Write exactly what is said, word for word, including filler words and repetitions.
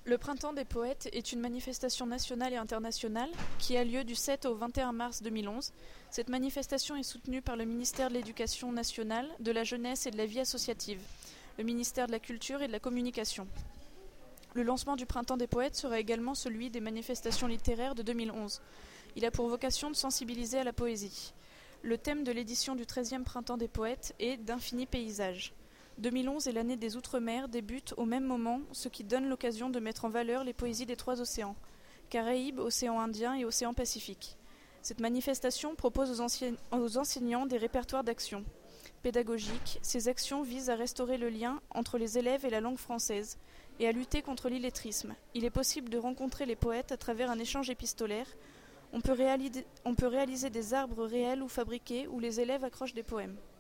Le Printemps des poètes est une manifestation nationale et internationale qui a lieu du sept au vingt et un mars deux mille onze. Cette manifestation est soutenue par le ministère de l'Éducation nationale, de la jeunesse et de la vie associative, le ministère de la Culture et de la Communication. Le lancement du Printemps des poètes sera également celui des manifestations littéraires de deux mille onze. Il a pour vocation de sensibiliser à la poésie. Le thème de l'édition du treizième Printemps des poètes est « D'infinis paysages ». deux mille onze et l'année des Outre-mer débutent au même moment, ce qui donne l'occasion de mettre en valeur les poésies des trois océans, Caraïbes, Océan Indien et Océan Pacifique. Cette manifestation propose aux, ancien... aux enseignants des répertoires d'actions pédagogiques. Ces actions visent à restaurer le lien entre les élèves et la langue française et à lutter contre l'illettrisme. Il est possible de rencontrer les poètes à travers un échange épistolaire. On peut, réaliser... On peut réaliser des arbres réels ou fabriqués où les élèves accrochent des poèmes.